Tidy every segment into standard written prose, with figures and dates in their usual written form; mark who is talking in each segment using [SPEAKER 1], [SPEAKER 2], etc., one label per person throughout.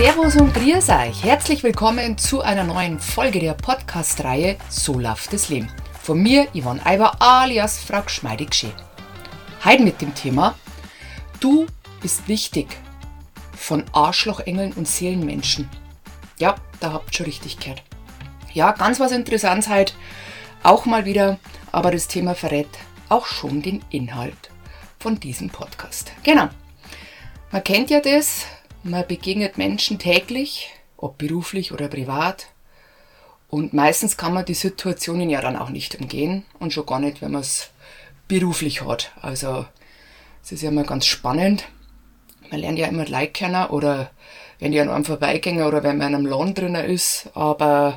[SPEAKER 1] Servus und grüß euch. Herzlich willkommen zu einer neuen Folge der Podcast-Reihe So läuft das Leben. Von mir, Yvonne Aiber, alias Frau Gschmeidig-Schee. Heute mit dem Thema Du bist wichtig von Arschlochengeln und Seelenmenschen. Ja, da habt ihr schon richtig gehört. Ja, ganz was Interessantes heute, auch mal wieder, aber das Thema verrät auch schon den Inhalt von diesem Podcast. Genau, man kennt ja das, man begegnet Menschen täglich, ob beruflich oder privat, und meistens kann man die Situationen ja dann auch nicht umgehen und schon gar nicht, wenn man es beruflich hat. Also es ist ja immer ganz spannend, man lernt ja immer die Leute kennen oder wenn die an einem vorbeigehen oder wenn man in einem Laden drin ist, aber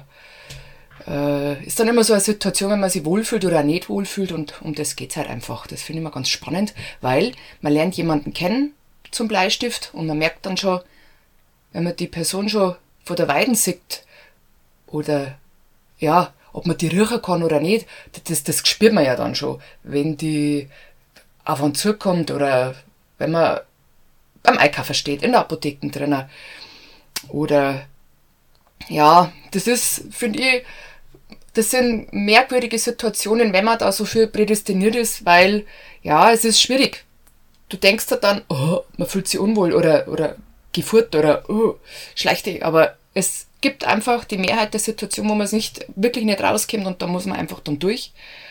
[SPEAKER 1] ist dann immer so eine Situation, wenn man sich wohlfühlt oder auch nicht wohlfühlt, und um das geht es halt einfach. Das finde ich immer ganz spannend, weil man lernt jemanden kennen zum Bleistift und man merkt dann schon, wenn man die Person schon von der Weiden sieht oder ja, ob man die riechen kann oder nicht, das spürt man ja dann schon, wenn die auf einen zukommt oder wenn man beim Einkaufen steht, in der Apotheke drinnen. Oder ja, das ist, finde ich, das sind merkwürdige Situationen, wenn man da so viel prädestiniert ist, weil, ja, es ist schwierig. Du denkst da dann, oh, man fühlt sich unwohl oder gefurzt oder schlechte, aber es gibt einfach die Mehrheit der Situationen, wo man es wirklich nicht rauskommt und da muss man einfach dann durch.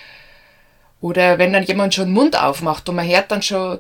[SPEAKER 1] Oder wenn dann jemand schon den Mund aufmacht und man hört dann schon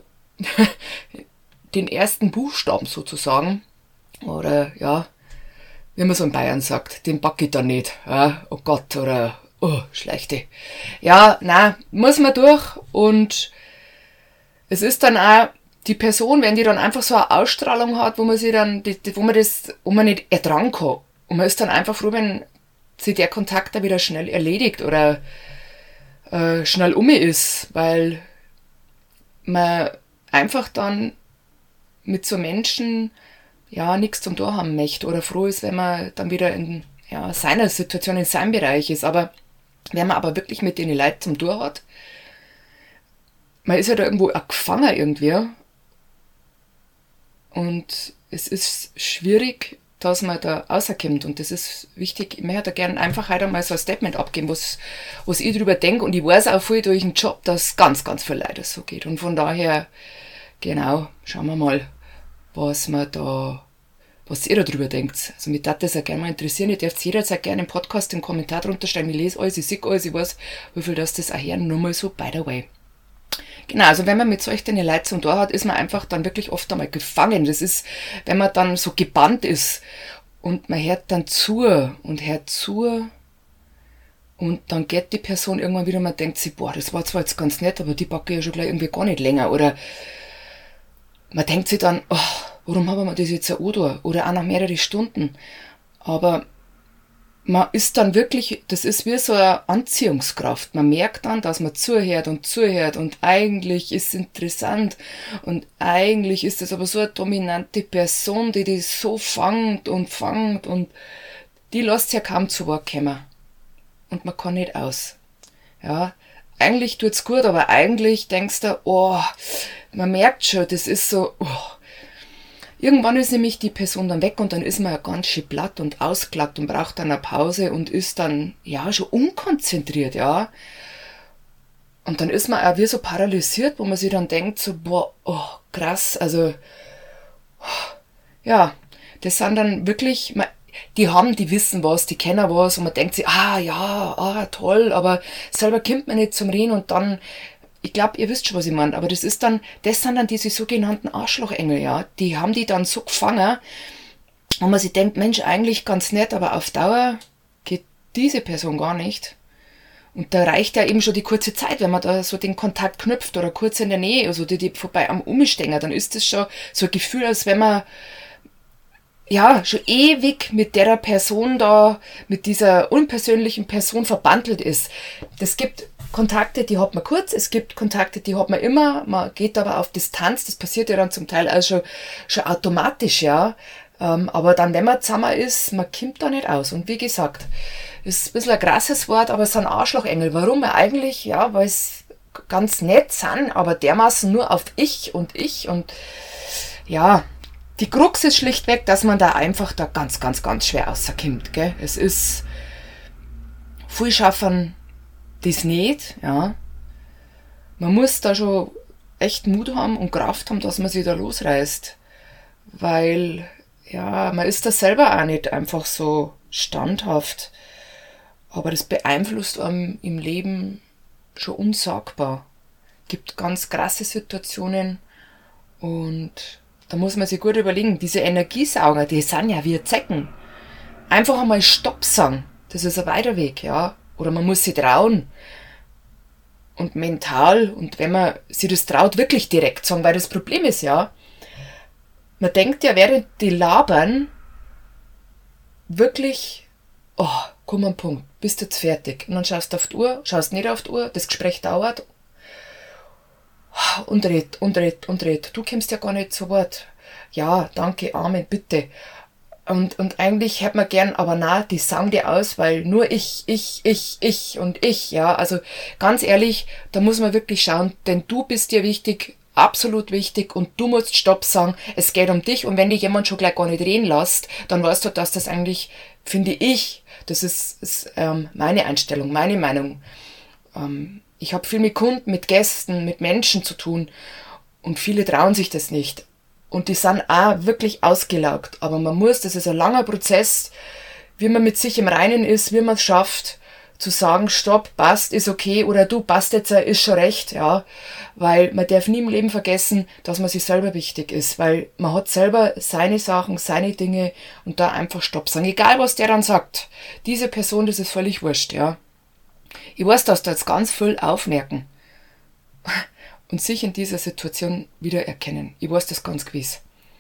[SPEAKER 1] den ersten Buchstaben sozusagen, oder ja, wie man so in Bayern sagt, den pack ich dann nicht. Ja, oh Gott, oder schlechte. Ja, nein, muss man durch, und es ist dann auch die Person, wenn die dann einfach so eine Ausstrahlung hat, wo man sich dann, wo man nicht ertragen kann. Und man ist dann einfach froh, wenn sich der Kontakt da wieder schnell erledigt oder schnell ist, weil man einfach dann mit so Menschen ja nichts zum Tor haben möchte oder froh ist, wenn man dann wieder in seiner Situation, in seinem Bereich ist. Aber wenn man aber wirklich mit den Leuten zum Tor hat, man ist ja da irgendwo auch gefangen irgendwie, und es ist schwierig, dass man da rauskommt, und das ist wichtig. Ich möchte da gerne einfach heute mal so ein Statement abgeben, was ich drüber denke, und ich weiß auch viel durch den Job, dass ganz, ganz viel Leute so geht, und von daher, genau, schauen wir mal, was ihr darüber denkt. Also mich darf das auch gerne mal interessieren. Ihr dürft jederzeit gerne im Podcast den Kommentar drunter stellen. Ich lese alles, ich sehe alles, ich weiß, wie viel das auch hören. Nur mal so, by the way. Genau, also wenn man mit solchen Leuten zum Tor hat, ist man einfach dann wirklich oft einmal gefangen. Das ist, wenn man dann so gebannt ist und man hört dann zu, und dann geht die Person irgendwann wieder, man denkt sich, boah, das war zwar jetzt ganz nett, aber die packe ich ja schon gleich irgendwie gar nicht länger. Oder man denkt sich dann, oh, warum haben wir das jetzt so angetan? Oder auch nach mehreren Stunden. Aber man ist dann wirklich, das ist wie so eine Anziehungskraft. Man merkt dann, dass man zuhört und eigentlich ist es interessant und eigentlich ist es aber so eine dominante Person, die so fangt und die lässt ja kaum zu Wort kommen. Und man kann nicht aus. Ja, eigentlich tut's gut, aber eigentlich denkst du, oh, man merkt schon, das ist so, oh. Irgendwann ist nämlich die Person dann weg und dann ist man ja ganz schön platt und ausgelaugt und braucht dann eine Pause und ist dann, ja, schon unkonzentriert, ja. Und dann ist man auch wie so paralysiert, wo man sich dann denkt, so, boah, oh, krass, also, ja, das sind dann wirklich, die wissen was, die kennen was, und man denkt sich, toll, aber selber kommt man nicht zum Reden, und dann, ich glaube, ihr wisst schon, was ich meine, aber das sind dann diese sogenannten Arschlochengel, ja, die haben die dann so gefangen, und man sich denkt, Mensch, eigentlich ganz nett, aber auf Dauer geht diese Person gar nicht. Und da reicht ja eben schon die kurze Zeit, wenn man da so den Kontakt knüpft oder kurz in der Nähe, also die vorbei am Umstehen, dann ist das schon so ein Gefühl, als wenn man ja schon ewig mit der Person da, mit dieser unpersönlichen Person verbandelt ist. Das gibt Kontakte, die hat man kurz, es gibt Kontakte, die hat man immer, man geht aber auf Distanz, das passiert ja dann zum Teil auch schon automatisch, ja. Aber dann, wenn man zusammen ist, man kommt da nicht aus. Und wie gesagt, ist ein bisschen ein krasses Wort, aber es sind Arschlochengel. Warum? Eigentlich, ja, weil es ganz nett sind, aber dermaßen nur auf ich und ja, Die Krux ist schlichtweg, dass man da einfach ganz, ganz, ganz schwer rauskommt, gell? Es ist, viel schaffen das nicht, ja. Man muss da schon echt Mut haben und Kraft haben, dass man sich da losreißt. Weil, ja, man ist da selber auch nicht einfach so standhaft. Aber das beeinflusst einem im Leben schon unsagbar. Gibt ganz krasse Situationen und da muss man sich gut überlegen, diese Energiesauger, die sind ja wie Zecken. Einfach einmal Stopp sagen, das ist ein weiter Weg, ja. Oder man muss sich trauen. Und mental, und wenn man sich das traut, wirklich direkt sagen, weil das Problem ist ja, man denkt ja, während die labern, wirklich, oh, komm an den Punkt, bist jetzt fertig. Und dann schaust du auf die Uhr, schaust nicht auf die Uhr, das Gespräch dauert und red. Du kommst ja gar nicht zu Wort. Ja, danke, Amen, bitte. Und eigentlich hätte man gern, aber na, die sagen dir aus, weil nur ich, ja. Also ganz ehrlich, da muss man wirklich schauen, denn du bist dir wichtig, absolut wichtig und du musst Stopp sagen, es geht um dich und wenn dich jemand schon gleich gar nicht reden lässt, dann weißt du, dass das eigentlich, finde ich, das ist meine Einstellung, meine Meinung. Ich habe viel mit Kunden, mit Gästen, mit Menschen zu tun und viele trauen sich das nicht. Und die sind auch wirklich ausgelaugt. Aber man muss, das ist ein langer Prozess, wie man mit sich im Reinen ist, wie man es schafft, zu sagen, stopp, passt, ist okay, oder du, passt jetzt, ist schon recht, ja. Weil man darf nie im Leben vergessen, dass man sich selber wichtig ist, weil man hat selber seine Sachen, seine Dinge und da einfach Stopp sagen. Egal, was der dann sagt. Diese Person, das ist völlig wurscht, ja. Ich weiß, dass da jetzt ganz viel aufmerken und sich in dieser Situation wiedererkennen. Ich weiß das ganz gewiss.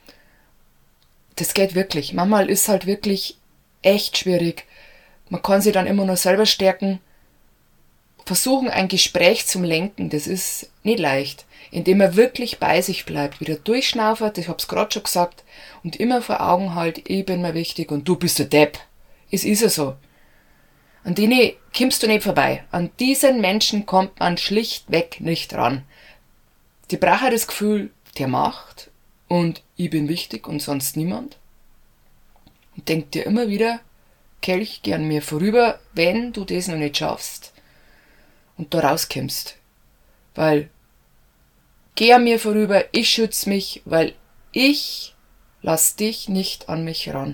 [SPEAKER 1] Das geht wirklich. Manchmal ist halt wirklich echt schwierig. Man kann sich dann immer nur selber stärken. Versuchen, ein Gespräch zum Lenken, das ist nicht leicht. Indem man wirklich bei sich bleibt, wieder durchschnaufert, ich hab's gerade schon gesagt, und immer vor Augen halt, ich bin mir wichtig und du bist der Depp. Es ist ja so. An denen kommst du nicht vorbei. An diesen Menschen kommt man schlichtweg nicht ran. Die brauchen das Gefühl der Macht und ich bin wichtig und sonst niemand. Und denk dir immer wieder, Kelch, geh an mir vorüber, wenn du das noch nicht schaffst und da rauskommst. Weil, geh an mir vorüber, ich schütze mich, weil ich lass dich nicht an mich ran.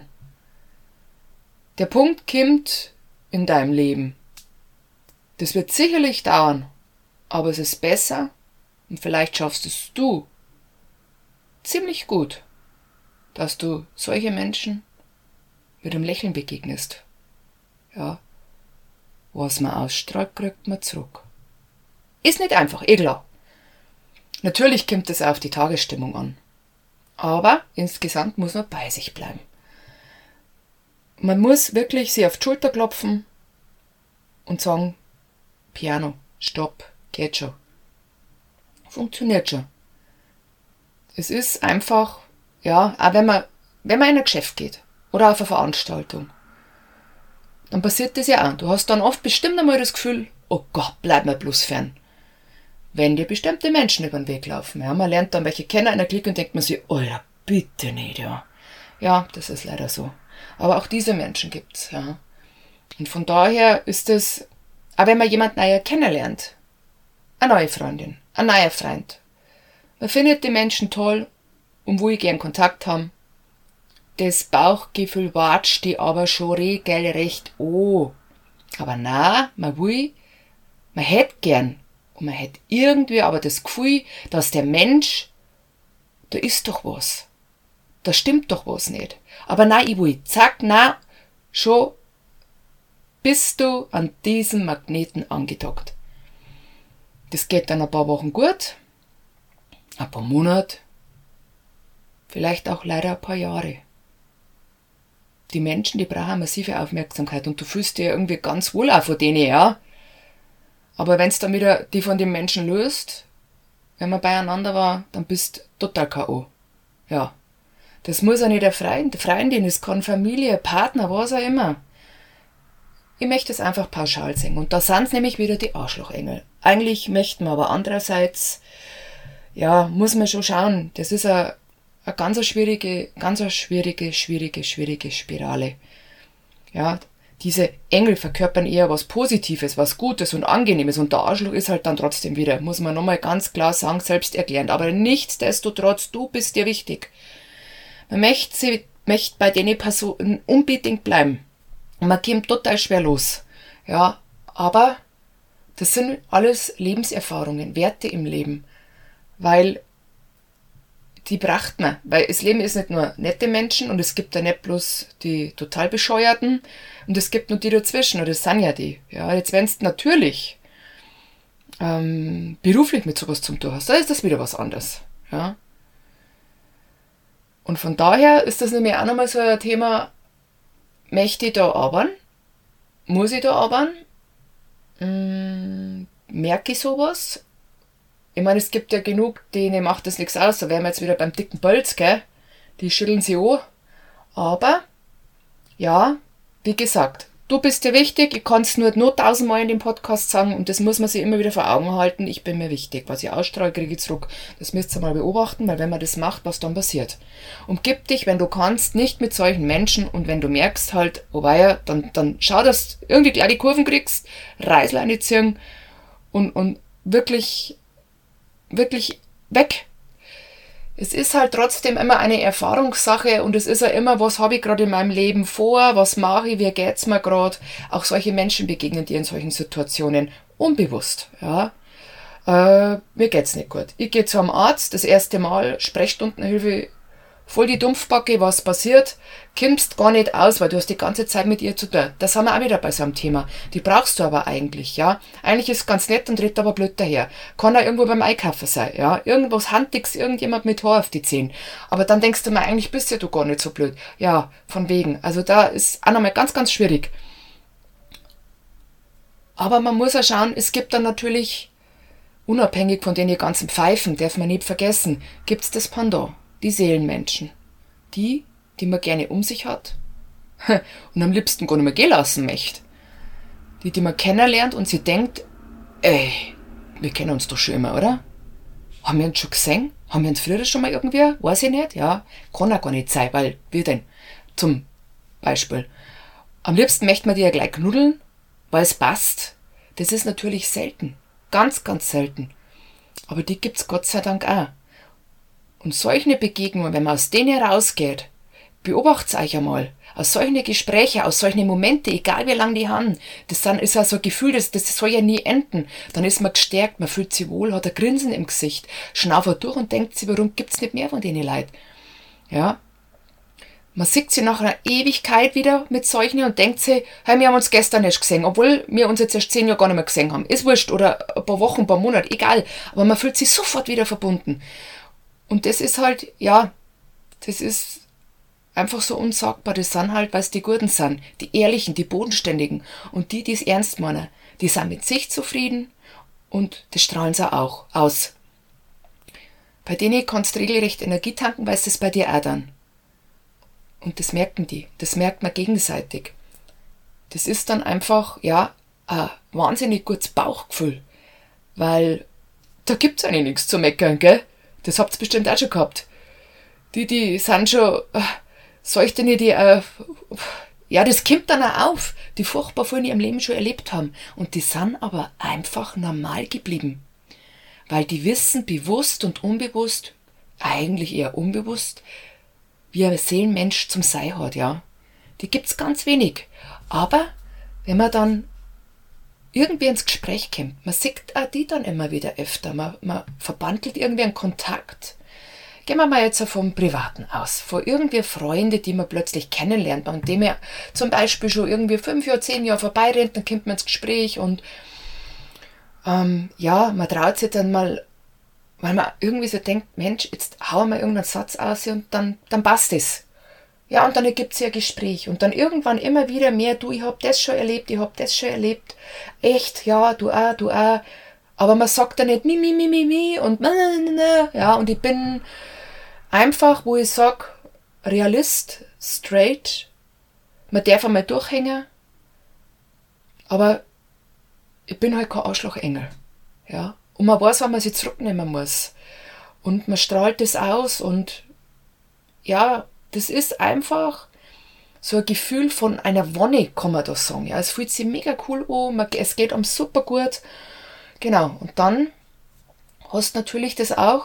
[SPEAKER 1] Der Punkt kommt in deinem Leben. Das wird sicherlich dauern, aber es ist besser, und vielleicht schaffst es du ziemlich gut, dass du solche Menschen mit einem Lächeln begegnest. Ja, was man ausstrahlt, kriegt man zurück. Ist nicht einfach, klar. Natürlich kommt es auf die Tagesstimmung an. Aber insgesamt muss man bei sich bleiben. Man muss wirklich sich auf die Schulter klopfen und sagen, Piano, stopp, geht schon. Funktioniert schon. Es ist einfach, ja, auch wenn man in ein Geschäft geht oder auf eine Veranstaltung, dann passiert das ja auch. Du hast dann oft bestimmt einmal das Gefühl, oh Gott, bleib mir bloß fern. Wenn dir bestimmte Menschen über den Weg laufen. Ja, man lernt dann welche kennen, einer Klick und denkt man sich, oh ja, bitte nicht, ja. Ja, das ist leider so. Aber auch diese Menschen gibt's, ja. Und von daher ist es, auch wenn man jemanden neuer kennenlernt, eine neue Freundin, ein neuer Freund. Man findet die Menschen toll und will gern Kontakt haben. Das Bauchgefühl watscht die aber schon regelrecht an. Aber na, man hätte gern und man hätte irgendwie aber das Gefühl, dass der Mensch, da ist doch was. Da stimmt doch was nicht. Aber nein, ich will, zack, na, schon bist du an diesem Magneten angedockt. Das geht dann ein paar Wochen gut, ein paar Monate, vielleicht auch leider ein paar Jahre. Die Menschen, die brauchen massive Aufmerksamkeit und du fühlst dich irgendwie ganz wohl auch von denen, ja. Aber wenn es dann wieder die von den Menschen löst, wenn man beieinander war, dann bist du total K.O. Ja. Das muss ja nicht der Freundin, es kann Familie, Partner, was auch immer. Ich möchte es einfach pauschal sehen. Und da sind es nämlich wieder die Arschlochengel. Eigentlich möchten wir aber andererseits, ja, muss man schon schauen. Das ist eine ganz schwierige Spirale. Ja, diese Engel verkörpern eher was Positives, was Gutes und Angenehmes und der Arschloch ist halt dann trotzdem wieder, muss man nochmal ganz klar sagen, selbsterklärend. Aber nichtsdestotrotz, du bist dir wichtig. Man möchte bei den Personen unbedingt bleiben. Und man kommt total schwer los. Ja, aber das sind alles Lebenserfahrungen, Werte im Leben. Weil die braucht man. Weil das Leben ist nicht nur nette Menschen und es gibt ja nicht bloß die total Bescheuerten und es gibt nur die dazwischen, oder das sind ja die. Ja, jetzt wenn du natürlich beruflich mit sowas zum tun hast, dann ist das wieder was anderes. Ja. Und von daher ist das nämlich auch nochmal so ein Thema, möchte ich da arbeiten? Muss ich da arbeiten? Merke ich sowas? Ich meine, es gibt ja genug, denen macht das nichts aus. Da wären wir jetzt wieder beim dicken Bolz, gell? Die schütteln sie an. Aber, ja, wie gesagt, du bist dir wichtig. Ich kann es nur 1000-mal in dem Podcast sagen und das muss man sich immer wieder vor Augen halten. Ich bin mir wichtig. Was ich ausstrahle, kriege ich zurück. Das müsst ihr mal beobachten, weil wenn man das macht, was dann passiert. Umgib dich, wenn du kannst, nicht mit solchen Menschen und wenn du merkst halt, oh weia, dann schau, dass du irgendwie gleich die Kurven kriegst, Reißl reinziehen und wirklich weg. Es ist halt trotzdem immer eine Erfahrungssache und es ist ja immer, was habe ich gerade in meinem Leben vor, was mache ich, wie geht's mir gerade. Auch solche Menschen begegnen dir in solchen Situationen unbewusst. Ja. Mir geht's nicht gut. Ich gehe zum Arzt, das erste Mal, Sprechstundenhilfe, voll die Dumpfbacke, was passiert, kommst gar nicht aus, weil du hast die ganze Zeit mit ihr zu tun. Das haben wir auch wieder bei so einem Thema. Die brauchst du aber eigentlich, ja. Eigentlich ist es ganz nett und tritt aber blöd daher. Kann auch irgendwo beim Einkaufen sein, ja. Irgendwas Handiges, irgendjemand mit Haar auf die Zehen. Aber dann denkst du mir, eigentlich bist ja du gar nicht so blöd. Ja, von wegen. Also da ist auch nochmal ganz, ganz schwierig. Aber man muss auch schauen, es gibt dann natürlich, unabhängig von den ganzen Pfeifen, darf man nicht vergessen, gibt's das Pendant. Die Seelenmenschen. Die man gerne um sich hat und am liebsten gar nicht mehr gehen lassen möchte. Die man kennenlernt und sie denkt, ey, wir kennen uns doch schon immer, oder? Haben wir uns schon gesehen? Haben wir uns früher schon mal irgendwie? Weiß ich nicht, ja. Kann auch gar nicht sein, weil, wie denn? Zum Beispiel. Am liebsten möchte man die ja gleich knuddeln, weil es passt. Das ist natürlich selten. Ganz, ganz selten. Aber die gibt's Gott sei Dank auch. Und solche Begegnungen, wenn man aus denen rausgeht, beobachtet euch einmal. Aus solchen Gesprächen, aus solchen Momenten, egal wie lange die haben, ist ja so ein Gefühl, das soll ja nie enden. Dann ist man gestärkt, man fühlt sich wohl, hat ein Grinsen im Gesicht, schnauft durch und denkt sich, warum gibt's nicht mehr von denen Leuten? Ja. Man sieht sie nach einer Ewigkeit wieder mit solchen und denkt sich, hey, wir haben uns gestern nicht gesehen, obwohl wir uns jetzt erst 10 Jahre gar nicht mehr gesehen haben. Ist wurscht, oder ein paar Wochen, ein paar Monate, egal. Aber man fühlt sich sofort wieder verbunden. Und das ist halt, ja, das ist einfach so unsagbar. Das sind halt, weil es die Guten sind, die Ehrlichen, die Bodenständigen und die es ernst meinen. Die sind mit sich zufrieden und das strahlen sie auch aus. Bei denen kannst du regelrecht Energie tanken, weil es das bei dir auch dann. Und das merken die, das merkt man gegenseitig. Das ist dann einfach, ja, ein wahnsinnig gutes Bauchgefühl, weil da gibt's eigentlich nichts zu meckern, gell? Das habt ihr bestimmt auch schon gehabt. Die sind schon, solche, die, ja, das kommt dann auch auf, die furchtbar viel in ihrem Leben schon erlebt haben. Und die sind aber einfach normal geblieben. Weil die wissen, bewusst und unbewusst, eigentlich eher unbewusst, wie ein Seelenmensch zum Sein hat, ja. Die gibt's ganz wenig. Aber wenn man dann irgendwie ins Gespräch kommt, man sieht auch die dann immer wieder öfter, man verbandelt irgendwie einen Kontakt. Gehen wir mal jetzt vom Privaten aus, von irgendwie Freunde, die man plötzlich kennenlernt, und dem man zum Beispiel schon irgendwie 5 Jahre, 10 Jahre vorbeirennt, dann kommt man ins Gespräch und ja, man traut sich dann mal, weil man irgendwie so denkt, Mensch, jetzt hauen wir irgendeinen Satz aus und dann passt es. Ja, und dann ergibt sich ein Gespräch. Und dann irgendwann immer wieder mehr, du, ich hab das schon erlebt, Echt, ja, du auch. Aber man sagt dann nicht mi und ja, und ich bin einfach, wo ich sag, Realist, straight, man darf einmal durchhängen, aber ich bin halt kein Arschlochengel. Ja. Und man weiß, wann man sich zurücknehmen muss. Und man strahlt das aus und ja, das ist einfach so ein Gefühl von einer Wonne, kann man da sagen. Ja, es fühlt sich mega cool an, es geht einem super gut. Genau, und dann hast du natürlich das auch,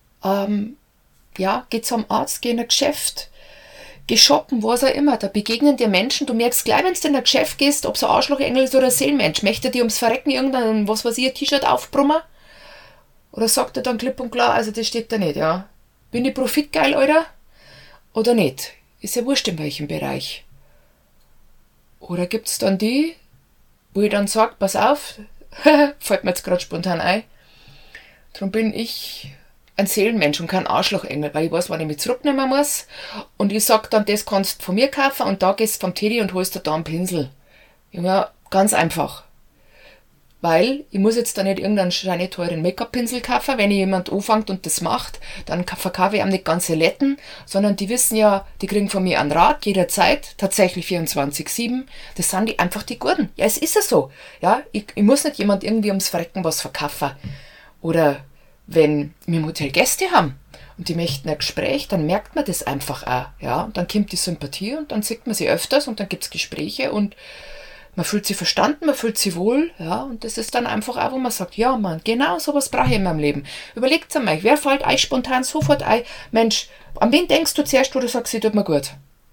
[SPEAKER 1] geh zum Arzt, geh in ein Geschäft, geh shoppen, was auch immer, da begegnen dir Menschen, du merkst gleich, wenn du in ein Geschäft gehst, ob es ein Arschlochengel ist oder ein Seelenmensch, möchte dir ums Verrecken irgendein, was weiß ich, ein T-Shirt aufbrummen? Oder sagt er dann klipp und klar, also das steht da nicht, ja. Bin ich profitgeil, Alter? Oder nicht? Ist ja wurscht in welchem Bereich. Oder gibt's dann die, wo ich dann sage, pass auf, fällt mir jetzt gerade spontan ein, darum bin ich ein Seelenmensch und kein Arschlochengel, weil ich weiß, wann ich mich zurücknehmen muss. Und ich sag dann, das kannst du von mir kaufen und da gehst du vom Teddy und holst dir da einen Pinsel. Ja, ganz einfach. Weil ich muss jetzt da nicht irgendeinen scheine teuren Make-up-Pinsel kaufen. Wenn jemand anfängt und das macht, dann verkaufe ich ihm nicht ganze Letten, sondern die wissen ja, die kriegen von mir einen Rat jederzeit, tatsächlich 24/7. Das sind die einfach die Guten. Ja, es ist ja so. Ja, ich muss nicht jemand irgendwie ums Verrecken was verkaufen. Oder wenn wir im Hotel Gäste haben und die möchten ein Gespräch, dann merkt man das einfach auch. Ja, und dann kommt die Sympathie und dann sieht man sie öfters und dann gibt's Gespräche und man fühlt sich verstanden, man fühlt sich wohl, ja, und das ist dann einfach auch, wo man sagt, ja Mann, genau sowas brauche ich in meinem Leben. Überlegt einmal, wer fällt euch spontan sofort ein, Mensch, an wen denkst du zuerst, wo du sagst, sie tut mir gut?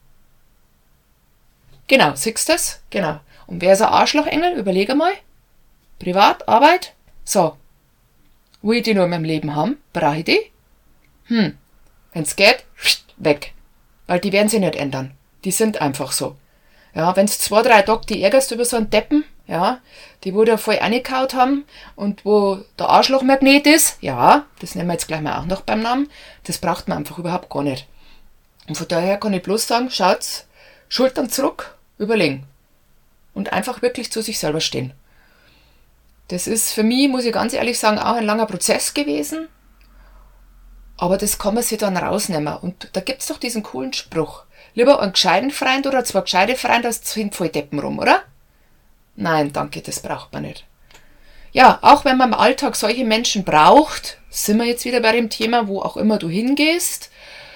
[SPEAKER 1] Genau, siehst du das? Genau. Und wer ist ein Arschlochengel? Überleg einmal. Privat, Arbeit? So. Will ich die nur in meinem Leben haben? Brauche ich die? Wenn's geht, weg. Weil die werden sich nicht ändern. Die sind einfach so. Ja, wenn's 2-3 Tage die ärgerst über so einen Deppen, ja, die wo da voll reingehauen haben und wo der Arschlochmagnet ist, ja, das nehmen wir jetzt gleich mal auch noch beim Namen, das braucht man einfach überhaupt gar nicht. Und von daher kann ich bloß sagen, schaut's, Schultern zurück, überlegen. Und einfach wirklich zu sich selber stehen. Das ist für mich, muss ich ganz ehrlich sagen, auch ein langer Prozess gewesen. Aber das kann man sich dann rausnehmen. Und da gibt's doch diesen coolen Spruch. Lieber einen gescheiten Freund oder 2 gescheite Freunde als 10 Volldeppen rum, oder? Nein, danke, das braucht man nicht. Ja, auch wenn man im Alltag solche Menschen braucht, sind wir jetzt wieder bei dem Thema, wo auch immer du hingehst.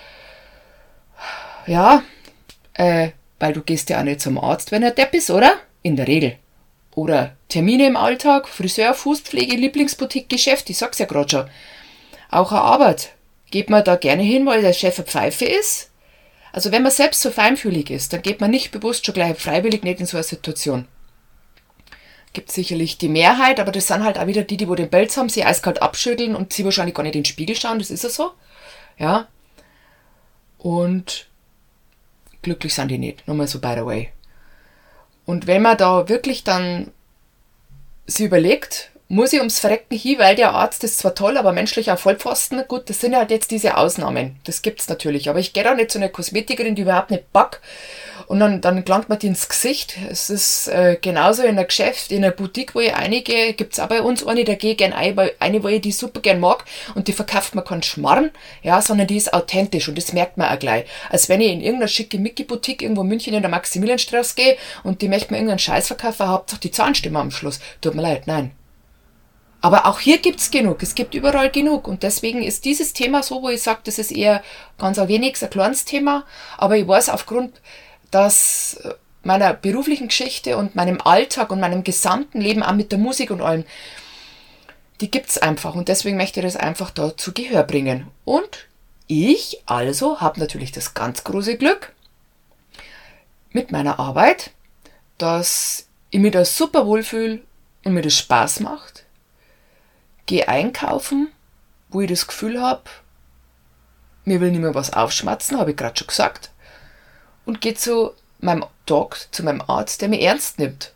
[SPEAKER 1] Ja, weil du gehst ja auch nicht zum Arzt, wenn er Depp ist, oder? In der Regel. Oder Termine im Alltag, Friseur, Fußpflege, Lieblingsboutique, Geschäft, ich sag's ja gerade schon. Auch eine Arbeit. Geht man da gerne hin, weil der Chef eine Pfeife ist? Also wenn man selbst so feinfühlig ist, dann geht man nicht bewusst schon gleich freiwillig nicht in so eine Situation. Gibt sicherlich die Mehrheit, aber das sind halt auch wieder die den Pelz haben, sie eiskalt abschütteln und sie wahrscheinlich gar nicht in den Spiegel schauen, das ist ja so. Ja. Und glücklich sind die nicht, nur mal so by the way. Und wenn man da wirklich dann sich überlegt, muss ich ums Verrecken hin, weil der Arzt ist zwar toll, aber menschlich auch Vollpfosten. Gut, das sind halt jetzt diese Ausnahmen. Das gibt's natürlich. Aber ich gehe da nicht zu einer Kosmetikerin, die überhaupt nicht packt. Und dann gelangt man die ins Gesicht. Es ist genauso in einem Geschäft, in einer Boutique, wo ich reingehe, gibt's auch bei uns eine, da gehe ich gerne eine, wo ich die super gern mag. Und die verkauft mir keinen Schmarrn, ja, sondern die ist authentisch. Und das merkt man auch gleich. Als wenn ich in irgendeiner schicke Mickey-Boutique irgendwo in München in der Maximilianstraße gehe und die möchte mir irgendeinen Scheiß verkaufen, Hauptsache die Zahnstimme am Schluss. Tut mir leid, nein. Aber auch hier gibt's genug, es gibt überall genug und deswegen ist dieses Thema so, wo ich sage, das ist eher ganz ein wenig ein kleines Thema, aber ich weiß aufgrund meiner beruflichen Geschichte und meinem Alltag und meinem gesamten Leben, auch mit der Musik und allem, die gibt's einfach und deswegen möchte ich das einfach da zu Gehör bringen. Und ich also habe natürlich das ganz große Glück mit meiner Arbeit, dass ich mich da super wohlfühle und mir das Spaß macht. Gehe einkaufen, wo ich das Gefühl habe, mir will niemand was aufschmatzen, habe ich gerade schon gesagt. Und gehe zu meinem Doc, zu meinem Arzt, der mich ernst nimmt.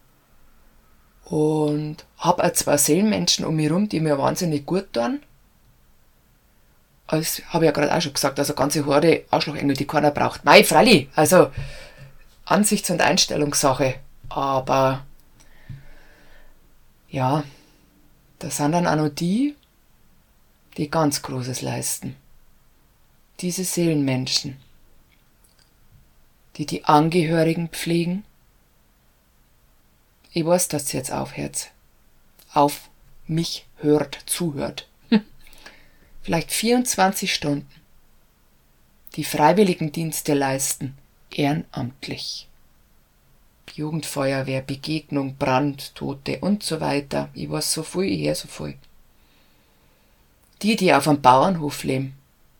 [SPEAKER 1] Und habe auch 2 Seelenmenschen um mich herum, die mir wahnsinnig gut tun. Das habe ich ja gerade auch schon gesagt, also ganze Horde Arschlochengel, die keiner braucht. Nein, freilich, also Ansichts- und Einstellungssache. Aber ja, da sind dann auch noch die ganz Großes leisten. Diese Seelenmenschen, die Angehörigen pflegen. Ich weiß, dass ihr jetzt aufhört. Auf mich hört, zuhört. Vielleicht 24 Stunden. die Freiwilligendienste leisten, ehrenamtlich. Jugendfeuerwehr, Begegnung, Brand, Tote und so weiter. Ich weiß so viel, ich höre so viel. Die auf einem Bauernhof leben.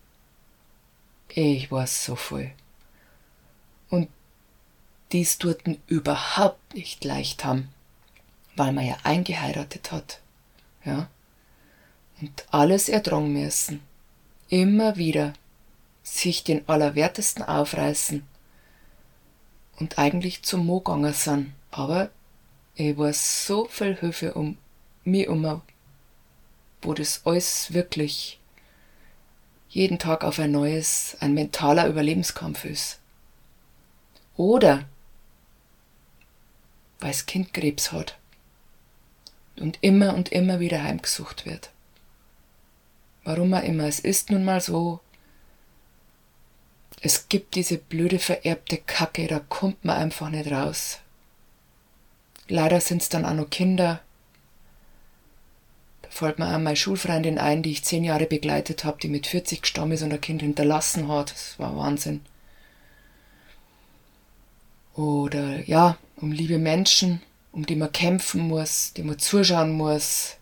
[SPEAKER 1] Ich weiß so viel. Und die es dort überhaupt nicht leicht haben, weil man ja eingeheiratet hat. Ja? Und alles ertragen müssen. Immer wieder sich den Allerwertesten aufreißen und eigentlich zum Mo gegangen sind. Aber ich weiß so viel Hilfe um mich herum, wo das alles wirklich jeden Tag auf ein mentaler Überlebenskampf ist. Oder weil das Kind Krebs hat und immer wieder heimgesucht wird. Warum auch immer, es ist nun mal so, es gibt diese blöde vererbte Kacke, da kommt man einfach nicht raus. Leider sind es dann auch noch Kinder. Da fällt mir auch meine Schulfreundin ein, die ich 10 Jahre begleitet habe, die mit 40 gestorben ist und ein Kind hinterlassen hat. Das war Wahnsinn. Oder ja, um liebe Menschen, um die man kämpfen muss, die man zuschauen muss.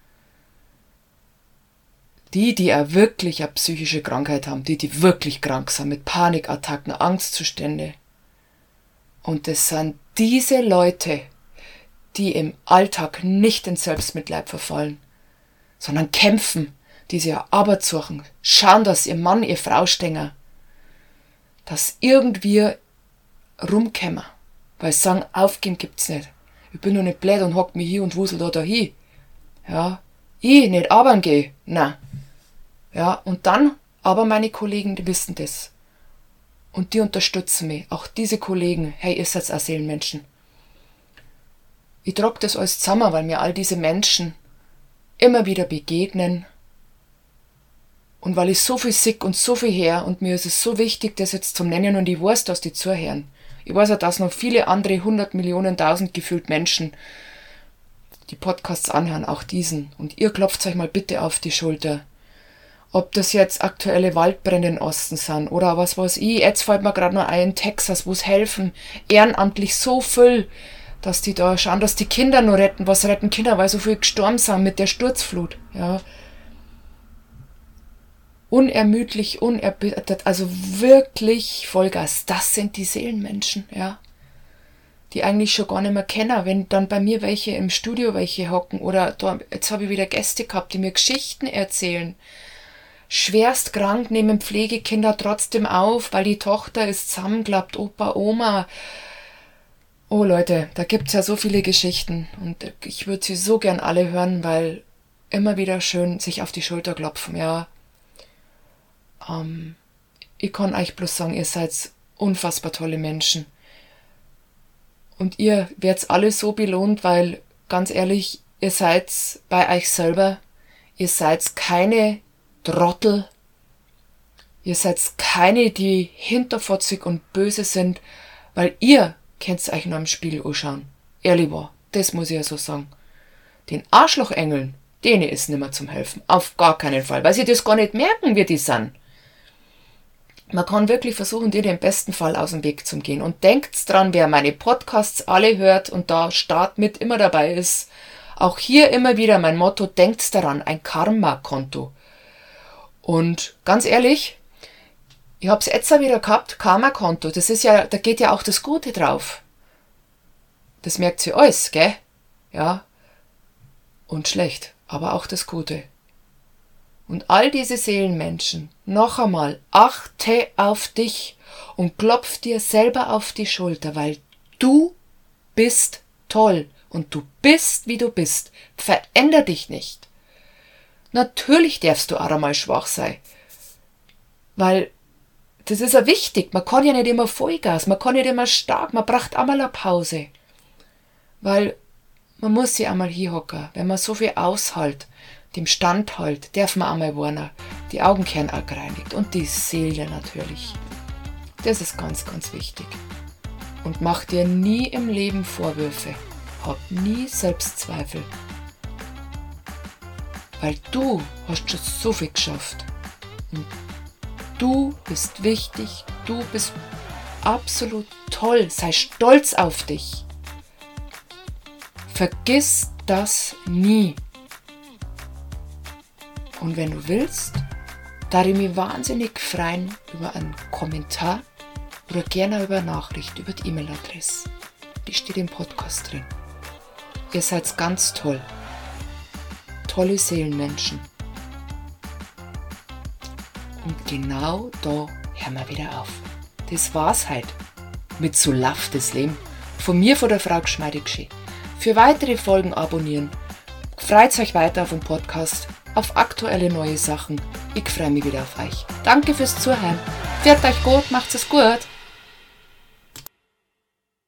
[SPEAKER 1] Die auch wirklich eine psychische Krankheit haben, die wirklich krank sind, mit Panikattacken, Angstzustände. Und es sind diese Leute, die im Alltag nicht in Selbstmitleid verfallen, sondern kämpfen, die sich eine Arbeit suchen, schauen, dass ihr Mann, ihr Frau stehen, dass irgendwie rumkommen, weil sie sagen, aufgeben gibt's nicht. Ich bin doch nicht blöd und hock mich hier und wusel da hin. Ja, ich nicht arbeiten gehe, nein. Ja, und dann, aber meine Kollegen, die wissen das. Und die unterstützen mich. Auch diese Kollegen, hey, ihr seid auch Seelenmenschen. Ich trage das alles zusammen, weil mir all diese Menschen immer wieder begegnen. Und weil ich so viel sick und so viel her und mir ist es so wichtig, das jetzt zum Nennen und ich weiß, dass die zuhören. Ich weiß auch, dass noch viele andere 100 Millionen, 1000 gefühlt Menschen die Podcasts anhören, auch diesen. Und ihr klopft euch mal bitte auf die Schulter. Ob das jetzt aktuelle Waldbrände im Osten sind oder was weiß ich. Jetzt fällt mir gerade noch ein, Texas, wo es helfen, ehrenamtlich so viel, dass die da schauen, dass die Kinder noch retten. Was retten Kinder, weil so viel gestorben sind mit der Sturzflut. Ja. Unermüdlich, unerbittert, also wirklich Vollgas. Das sind die Seelenmenschen, ja. Die eigentlich schon gar nicht mehr kennen, wenn dann bei mir welche im Studio welche hocken oder da, jetzt habe ich wieder Gäste gehabt, die mir Geschichten erzählen. Schwerst krank, nehmen Pflegekinder trotzdem auf, weil die Tochter ist zusammengeklappt, Opa, Oma. Oh Leute, da gibt's ja so viele Geschichten und ich würde sie so gern alle hören, weil immer wieder schön sich auf die Schulter klopfen, ja. Ich kann euch bloß sagen, ihr seid unfassbar tolle Menschen. Und ihr werdet alle so belohnt, weil, ganz ehrlich, ihr seid bei euch selber, ihr seid keine Trottel, ihr seid keine, die hinterfotzig und böse sind, weil ihr könnt euch nur im Spiegel anschauen. Ehrlich wahr, das muss ich ja so sagen. Den Arschlochengeln, denen ist nimmer zum Helfen, auf gar keinen Fall, weil sie das gar nicht merken, wie die sind. Man kann wirklich versuchen, dir den besten Fall aus dem Weg zu gehen. Und denkt dran, wer meine Podcasts alle hört und da Start mit immer dabei ist, auch hier immer wieder mein Motto, denkt daran, ein Karma-Konto. Und ganz ehrlich, ich hab's jetzt wieder gehabt, Karma-Konto, das ist ja, da geht ja auch das Gute drauf. Das merkt ihr alles, gell? Ja. Und schlecht, aber auch das Gute. Und all diese Seelenmenschen, noch einmal, achte auf dich und klopf dir selber auf die Schulter, weil du bist toll und du bist, wie du bist. Veränder dich nicht. Natürlich darfst du auch einmal schwach sein, weil das ist ja wichtig. Man kann ja nicht immer Vollgas, man kann nicht immer stark, man braucht einmal eine Pause. Weil man muss sich einmal hinhocken, wenn man so viel aushält, dem Stand hält, darf man einmal warnen, die Augen werden auch gereinigt und die Seele natürlich. Das ist ganz, ganz wichtig. Und mach dir nie im Leben Vorwürfe, hab nie Selbstzweifel. Weil du hast schon so viel geschafft. Und Du bist wichtig, du bist absolut toll, sei stolz auf dich. Vergiss das nie. Und wenn du willst, darf ich mich wahnsinnig freuen über einen Kommentar oder gerne über eine Nachricht, über die E-Mail-Adresse. Die steht im Podcast drin. Ihr seid ganz toll. Tolle Seelenmenschen. Und genau da hören wir wieder auf. Das war's heute mit So läuft das Leben. Von mir, von der Frau Geschmeidig-Schee. Für weitere Folgen abonnieren. Freut euch weiter auf den Podcast, auf aktuelle neue Sachen. Ich freue mich wieder auf euch. Danke fürs Zuhören. Pfiat euch gut, macht's es gut.